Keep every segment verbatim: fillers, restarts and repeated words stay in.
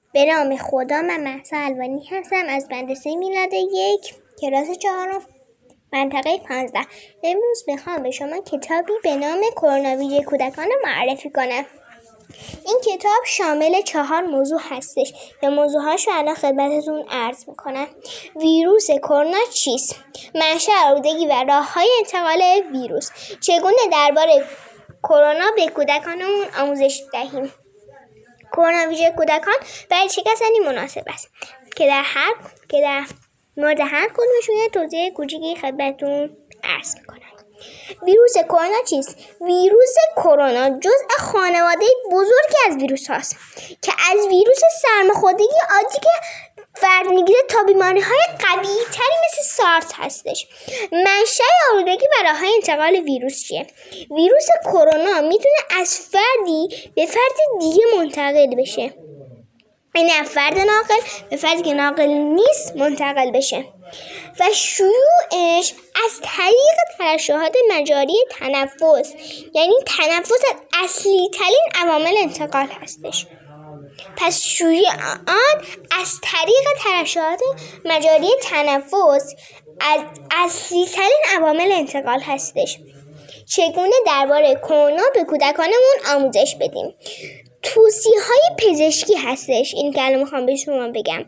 به نام خدا، من مهسا الوانی هستم از مدرسه میلاد یک کلاس چهارم منطقه پانزده. امروز میخوام به شما کتابی به نام کرونا ویژه کودکان معرفی کنم. این کتاب شامل چهار موضوع هستش که موضوعهاش رو الان خدمتتون عرض میکنم. ویروس کرونا چیست؟ منشأ آلودگی و راه‌های انتقال ویروس. چگونه درباره کرونا به کودکانمون آموزش دهیم؟ کرونا ویژه کودکان برای چه کسانی مناسب است که در هر که در مورد هر کدومشون یه توضیح کوچیکی خدمتتون عرض میکنم. ویروس کرونا چیست؟ ویروس کرونا جزء خانواده بزرگی از ویروس هاست که از ویروس سرماخوردگی عادی که فرد میگیره تا بیماری های قوی تری مثل سارس هستش. منشأ آلودگی و راه‌های انتقال ویروس چیه؟ ویروس کرونا میتونه از فردی به فرد دیگه منتقل بشه، یعنی از فرد ناقل به فردی که ناقل نیست منتقل بشه و شیوعش از طریق ترشحات مجاری تنفس، یعنی تنفس از اصلی ترین عوامل انتقال هستش. پس شیوع آن از طریق ترشحات مجاری تنفس از اصلی ترین عوامل انتقال هستش. چگونه درباره کرونا به کودکانمون آموزش بدیم؟ توصیه های پزشکی هستش، این که الان میخوام به شما بگم،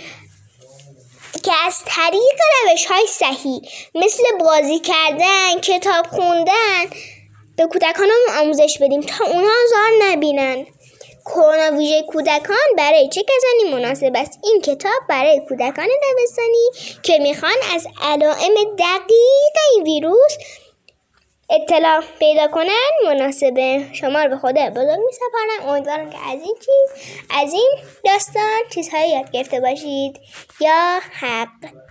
که از طریق روش های صحیح مثل بازی کردن، کتاب خوندن به کودکانمون آموزش بدیم تا اونها آزار نبینن. کرونا ویژه کودکان برای چه کسانی مناسب است؟ این کتاب برای کودکان دبستانی که میخوان از علائم دقیق این ویروس اطلاع پیدا کنن مناسبه. شما رو به خدا بزرگ میسپارم. امیدوارم که از این چیز از این داستان چیزهایی یاد گرفته باشید. یا حق.